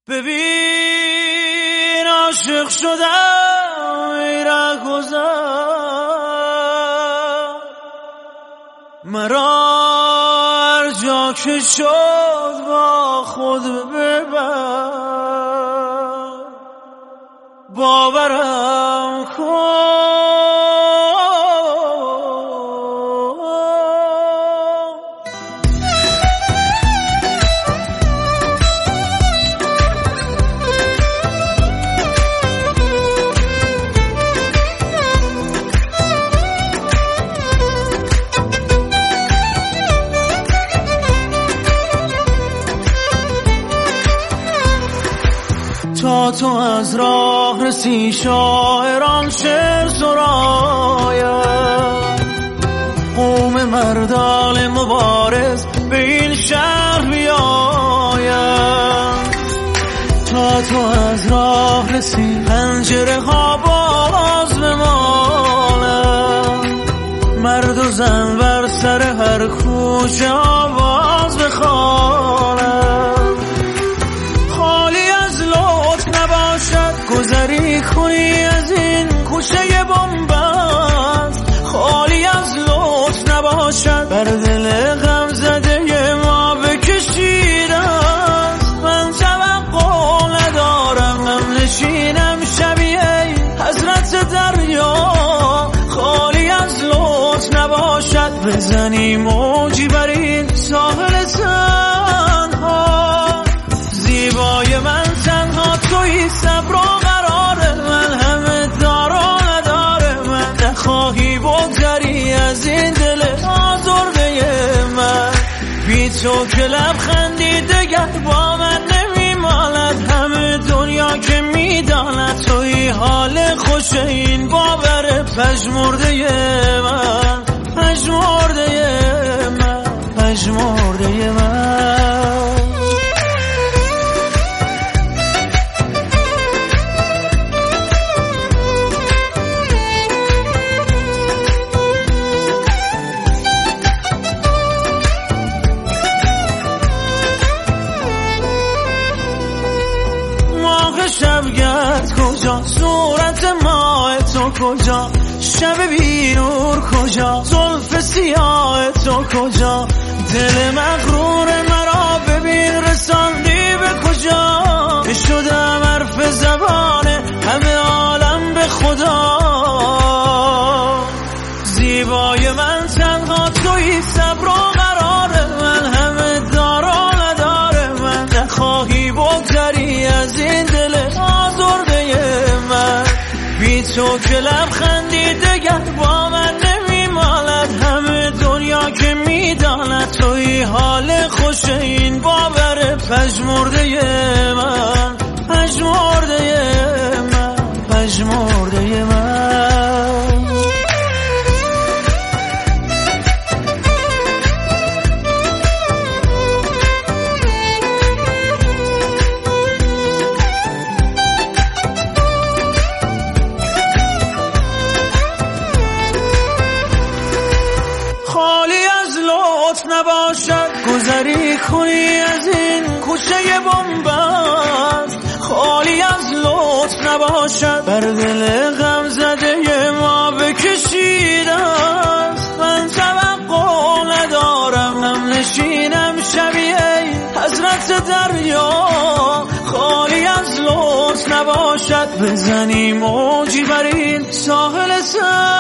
ببین عاشق شدم ای رهگذر، مرا هر جا که شد با خود ببر، باورم کن تا تو از راه رسی شاعران شعر سراید، قوم مردان مبارز به این شهر بیاید. تا تو از راه رسی پنجره ها باز بمانند، مرد و زن بر سر هر کوچه آواز بخوانند. گذری کنی از این کوچه بنبست، خالی از لطف نباشد بر دل غم زده ما بکشیده است. من توقع ندارم غم نشینم شبیه حضرت دریا، خالی از لطف نباشد بزنی موجی بر این ساحل تنها. زیبای من تنها تویی، صبر و قرار من همه دار و نداره من. نخواهی بگذری از این دل آزرده من، بی تو که لبخندی دگر با من نمیماند. همه دنیا که میداند تویی حال خوش این باور پژمرده من، پژمرده من، پژمرده من. شبگرد کجا، صورت ماه تو کجا، شب بی نور کجا، زلف سیاه تو کجا. دل مغرور مرا ببین رساندی به کجا، شدم حرف زبان همه عالم به خدا. زیبای من تنها تویی، صبر و قرار من همه دار و نداره من. نخواهی بگذری از این دل آزرده من، بی تو که لبخندی دگر با من نمیماند. همه دنیا که میداند تویی حال خوش این باور پژمرده من، پژمرده من، پژمرده من. نباشد گذری کنی از این کوچه بنبست، خالی از لطف نباشد بر دل غم زده ما بکشیده است. من توقع ندارم غم نشینم شبیه حضرت دریا، خالی از لطف نباشد بزنی موجی بر این ساحل